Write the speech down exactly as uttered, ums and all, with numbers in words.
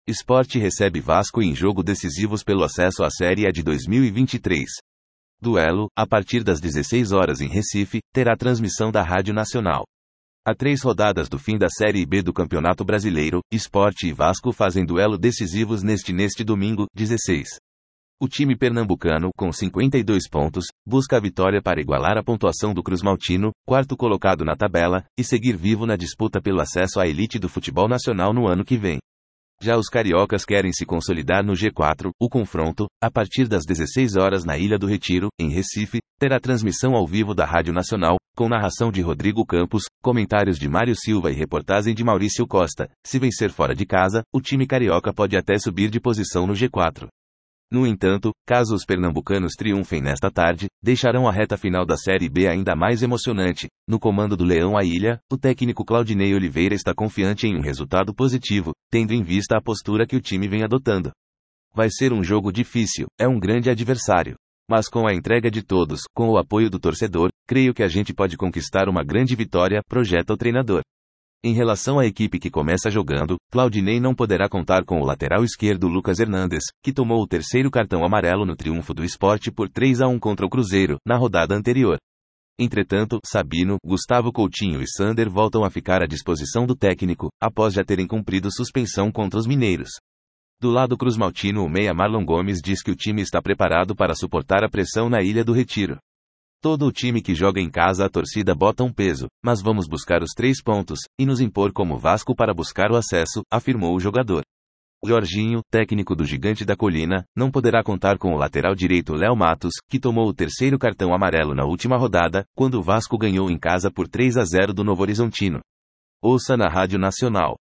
Sport recebe Vasco em jogo decisivos pelo acesso à Série A de dois mil e vinte e três. Duelo, a partir das dezesseis horas em Recife, terá transmissão da Rádio Nacional. Há três rodadas do fim da Série B do Campeonato Brasileiro, Sport e Vasco fazem duelo decisivos neste neste domingo, dezesseis. O time pernambucano, com cinquenta e dois pontos, busca a vitória para igualar a pontuação do Cruzmaltino, quarto colocado na tabela, e seguir vivo na disputa pelo acesso à elite do futebol nacional no ano que vem. Já os cariocas querem se consolidar no G quatro. O confronto, a partir das dezesseis horas na Ilha do Retiro, em Recife, terá transmissão ao vivo da Rádio Nacional, com narração de Rodrigo Campos, comentários de Mário Silva e reportagem de Maurício Costa. Se vencer fora de casa, o time carioca pode até subir de posição no G quatro. No entanto, caso os pernambucanos triunfem nesta tarde, deixarão a reta final da Série B ainda mais emocionante. No comando do Leão à Ilha, o técnico Claudinei Oliveira está confiante em um resultado positivo, tendo em vista a postura que o time vem adotando. Vai ser um jogo difícil, é um grande adversário. Mas com a entrega de todos, com o apoio do torcedor, creio que a gente pode conquistar uma grande vitória, projeta o treinador. Em relação à equipe que começa jogando, Claudinei não poderá contar com o lateral esquerdo Lucas Hernandes, que tomou o terceiro cartão amarelo no triunfo do Sport por três a um contra o Cruzeiro, na rodada anterior. Entretanto, Sabino, Gustavo Coutinho e Sander voltam a ficar à disposição do técnico, após já terem cumprido suspensão contra os mineiros. Do lado cruzmaltino, o meia Marlon Gomes diz que o time está preparado para suportar a pressão na Ilha do Retiro. Todo o time que joga em casa a torcida bota um peso, mas vamos buscar os três pontos, e nos impor como Vasco para buscar o acesso, afirmou o jogador. Jorginho, técnico do Gigante da Colina, não poderá contar com o lateral direito Léo Matos, que tomou o terceiro cartão amarelo na última rodada, quando o Vasco ganhou em casa por três a zero do Novo Horizontino. Ouça na Rádio Nacional.